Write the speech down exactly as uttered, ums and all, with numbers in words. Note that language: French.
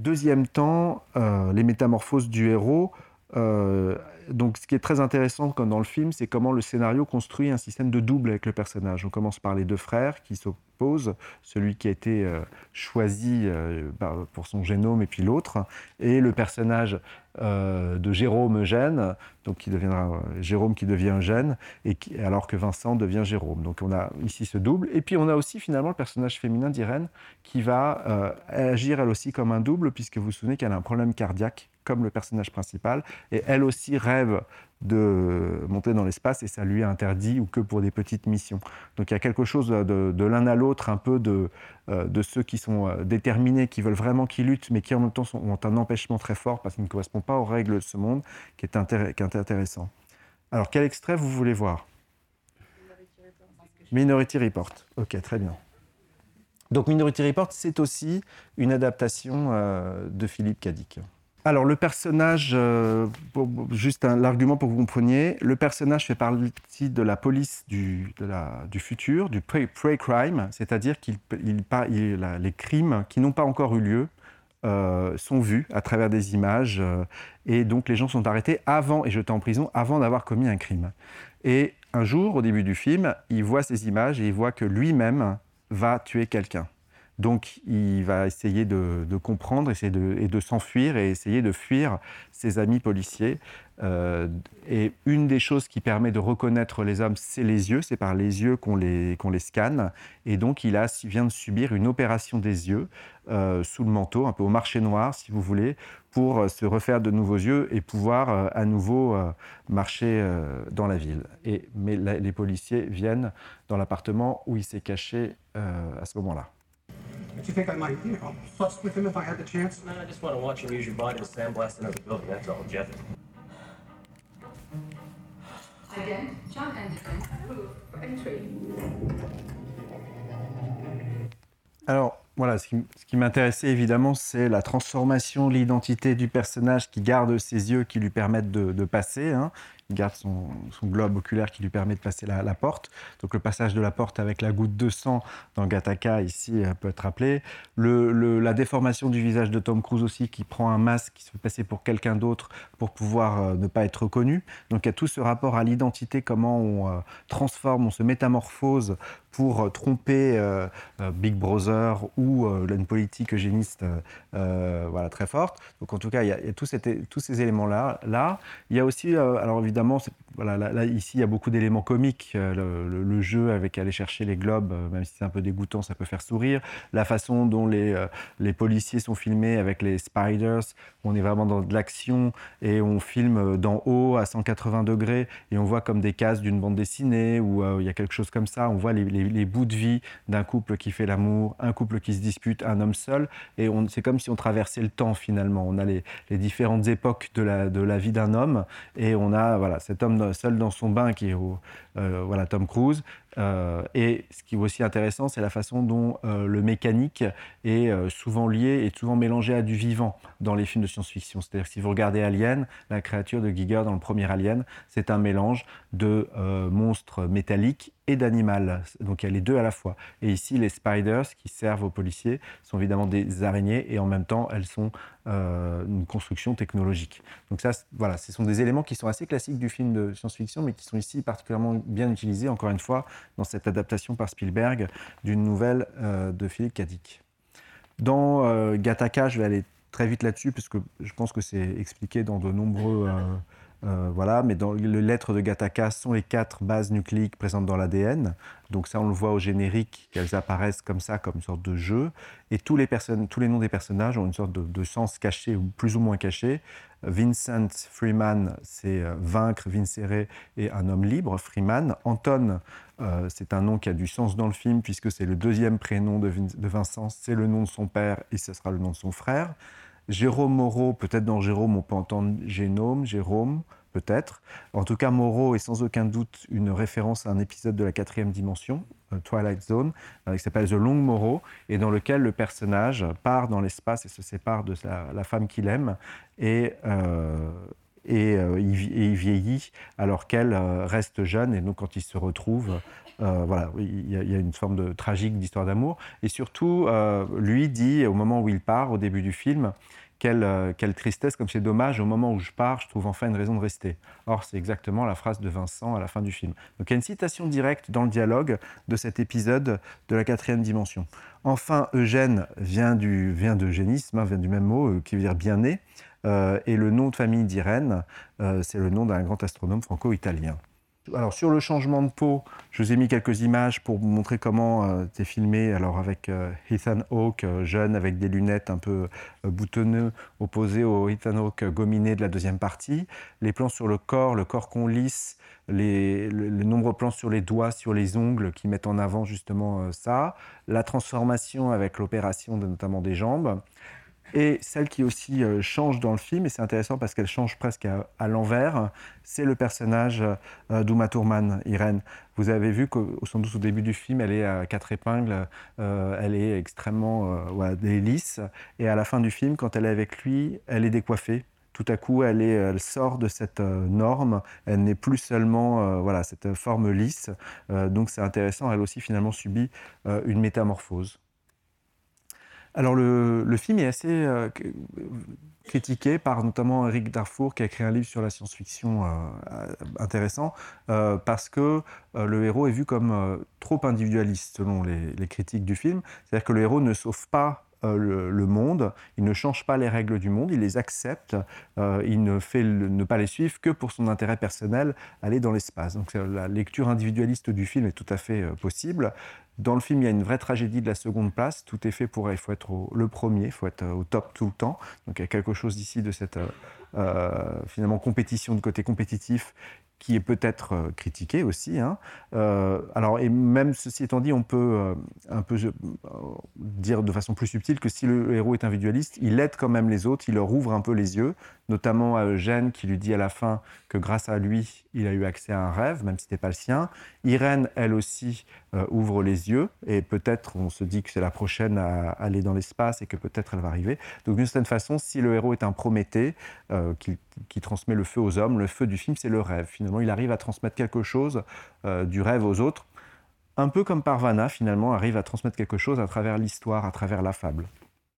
Deuxième temps, euh, les métamorphoses du héros. Euh, donc, ce qui est très intéressant comme dans le film, c'est comment le scénario construit un système de double avec le personnage. On commence par les deux frères qui s'opposent, celui qui a été euh, choisi euh, pour son génome et puis l'autre, et le personnage euh, de Jérôme Eugène, donc qui deviendra euh, Jérôme qui devient Eugène, et qui, alors que Vincent devient Jérôme. Donc on a ici ce double. Et puis on a aussi finalement le personnage féminin d'Irène qui va euh, agir elle aussi comme un double, puisque vous vous souvenez qu'elle a un problème cardiaque comme le personnage principal, et elle aussi rêve de monter dans l'espace et ça lui est interdit ou que pour des petites missions. Donc il y a quelque chose de, de l'un à l'autre, un peu de, euh, de ceux qui sont euh, déterminés, qui veulent vraiment qu'ils luttent, mais qui en même temps sont, ont un empêchement très fort parce qu'ils ne correspondent pas aux règles de ce monde, qui est, intér- qui est intéressant. Alors quel extrait vous voulez voir ? Minority Report. Ok, très bien. Donc Minority Report, c'est aussi une adaptation euh, de Philippe Cadic. Alors, le personnage, euh, pour, juste un, l'argument pour que vous compreniez, le personnage fait partie de la police du, de la, du futur, du pre-crime, c'est-à-dire qu'il il, il, la, les crimes qui n'ont pas encore eu lieu euh, sont vus à travers des images, euh, et donc les gens sont arrêtés avant et jetés en prison avant d'avoir commis un crime. Et un jour, au début du film, il voit ces images et il voit que lui-même va tuer quelqu'un. Donc, il va essayer de, de comprendre essayer de, et de s'enfuir et essayer de fuir ses amis policiers. Euh, et une des choses qui permet de reconnaître les hommes, c'est les yeux. C'est par les yeux qu'on les, qu'on les scanne. Et donc, il, a, il vient de subir une opération des yeux euh, sous le manteau, un peu au marché noir, si vous voulez, pour euh, se refaire de nouveaux yeux et pouvoir euh, à nouveau euh, marcher euh, dans la ville. Et, mais la, les policiers viennent dans l'appartement où il s'est caché euh, à ce moment-là. Do you think I might, you know, fuss with him if I had the chance? No, I just want to watch him use your body to sandblast another building, that's all, Jeff. Again, John Anderson, approved for entry. Alors, voilà, ce qui, ce qui m'intéressait évidemment, c'est la transformation, l'identité du personnage qui garde ses yeux qui lui permettent de, de passer. Hein. Il garde son, son globe oculaire qui lui permet de passer la, la porte. Donc le passage de la porte avec la goutte de sang dans Gattaca, ici, peut être rappelé. Le, le, la déformation du visage de Tom Cruise aussi, qui prend un masque, qui se fait passer pour quelqu'un d'autre pour pouvoir euh, ne pas être reconnu. Donc il y a tout ce rapport à l'identité, comment on euh, transforme, on se métamorphose pour euh, tromper euh, euh, Big Brother ou euh, une politique eugéniste euh, voilà, très forte. Donc en tout cas, il y a, il y a tous, ces, tous ces éléments-là. Là. Il y a aussi, euh, alors évidemment, voilà, là, là, ici, il y a beaucoup d'éléments comiques. Euh, le, le, le jeu avec aller chercher les globes, euh, même si c'est un peu dégoûtant, ça peut faire sourire. La façon dont les, euh, les policiers sont filmés avec les spiders, on est vraiment dans de l'action et on filme d'en haut à cent quatre-vingts degrés et on voit comme des cases d'une bande dessinée où euh, il y a quelque chose comme ça. On voit les, les, les bouts de vie d'un couple qui fait l'amour, un couple qui se dispute, un homme seul. Et on, c'est comme si on traversait le temps finalement. On a les, les différentes époques de la, de la vie d'un homme et on a voilà, cet homme seul dans son bain qui est au, euh, voilà, Tom Cruise. Euh, et ce qui est aussi intéressant, c'est la façon dont euh, le mécanique est euh, souvent lié et souvent mélangé à du vivant dans les films de science-fiction. C'est-à-dire que si vous regardez Alien, la créature de Giger dans le premier Alien, c'est un mélange de euh, monstres métalliques et d'animal. Donc il y a les deux à la fois. Et ici, les spiders qui servent aux policiers sont évidemment des araignées et en même temps, elles sont euh, une construction technologique. Donc ça, voilà, ce sont des éléments qui sont assez classiques du film de science-fiction, mais qui sont ici particulièrement bien utilisés, encore une fois, dans cette adaptation par Spielberg d'une nouvelle euh, de Philippe Cadic. Dans euh, Gattaca, je vais aller très vite là-dessus, parce que je pense que c'est expliqué dans de nombreux... Euh, euh, voilà, mais dans les lettres de Gattaca sont les quatre bases nucléiques présentes dans l'A D N. Donc ça, on le voit au générique, qu'elles apparaissent comme ça, comme une sorte de jeu. Et tous les, personnes, tous les noms des personnages ont une sorte de, de sens caché, ou plus ou moins caché. Vincent Freeman, c'est euh, vaincre, vincere, et un homme libre, Freeman. Anton, euh, c'est un nom qui a du sens dans le film, puisque c'est le deuxième prénom de, Vin- de Vincent, c'est le nom de son père, et ce sera le nom de son frère. Jérôme Moreau, peut-être dans Jérôme, on peut entendre Génome, Jérôme, peut-être. En tout cas, Moreau est sans aucun doute une référence à un épisode de la quatrième dimension, euh, Twilight Zone, euh, qui s'appelle The Long Moreau, et dans lequel le personnage part dans l'espace et se sépare de sa, la femme qu'il aime. Et, euh, et, euh, il, et il vieillit alors qu'elle euh, reste jeune. Et donc, quand ils se retrouvent, euh, voilà, il y, a, il y a une forme de tragique d'histoire d'amour. Et surtout, euh, lui dit, au moment où il part, au début du film, quelle, euh, quelle tristesse, comme c'est dommage, au moment où je pars, je trouve enfin une raison de rester. Or, c'est exactement la phrase de Vincent à la fin du film. Donc, il y a une citation directe dans le dialogue de cet épisode de la quatrième dimension. Enfin, Eugène vient, du, vient d'eugénisme, hein, vient du même mot, euh, qui veut dire bien né. Euh, et le nom de famille d'Irène, euh, c'est le nom d'un grand astronome franco-italien. Alors, sur le changement de peau, je vous ai mis quelques images pour vous montrer comment euh, c'est filmé. Alors, avec euh, Ethan Hawke, euh, jeune, avec des lunettes un peu euh, boutonneux, opposé au Ethan Hawke gominé de la deuxième partie. Les plans sur le corps, le corps qu'on lisse, les, les, les nombreux plans sur les doigts, sur les ongles qui mettent en avant justement euh, ça. La transformation avec l'opération de, notamment des jambes. Et celle qui aussi euh, change dans le film, et c'est intéressant parce qu'elle change presque à, à l'envers, c'est le personnage euh, d'Uma Thurman, Irène. Vous avez vu qu'au sans doute au début du film, elle est à quatre épingles, euh, elle est extrêmement euh, ouais, elle est lisse, et à la fin du film, quand elle est avec lui, elle est décoiffée. Tout à coup, elle, est, elle sort de cette euh, norme, elle n'est plus seulement euh, voilà, cette forme lisse. Euh, donc c'est intéressant, elle aussi finalement subit euh, une métamorphose. Alors le, le film est assez euh, critiqué par notamment Eric Darfour qui a écrit un livre sur la science-fiction euh, intéressant euh, parce que euh, le héros est vu comme euh, trop individualiste selon les, les critiques du film. C'est-à-dire que le héros ne sauve pas euh, le, le monde, il ne change pas les règles du monde, il les accepte, euh, il ne fait le, ne pas les suivre que pour son intérêt personnel, aller dans l'espace. Donc la lecture individualiste du film est tout à fait euh, possible. Dans le film, il y a une vraie tragédie de la seconde place. Tout est fait pour, il faut être au, le premier, il faut être au top tout le temps. Donc il y a quelque chose ici de cette euh, finalement compétition, de côté compétitif, qui est peut-être euh, critiqué aussi. Hein. Euh, alors, et même ceci étant dit, on peut euh, un peu euh, dire de façon plus subtile que si le héros est individualiste, il aide quand même les autres, il leur ouvre un peu les yeux, notamment à Eugène qui lui dit à la fin que grâce à lui, il a eu accès à un rêve, même si ce n'était pas le sien. Irène, elle aussi, euh, ouvre les yeux et peut-être on se dit que c'est la prochaine à aller dans l'espace et que peut-être elle va arriver. Donc d'une certaine façon, si le héros est un Prométhée euh, qui, qui transmet le feu aux hommes, le feu du film, c'est le rêve. Finalement, il arrive à transmettre quelque chose euh, du rêve aux autres, un peu comme Parvana, finalement, arrive à transmettre quelque chose à travers l'histoire, à travers la fable.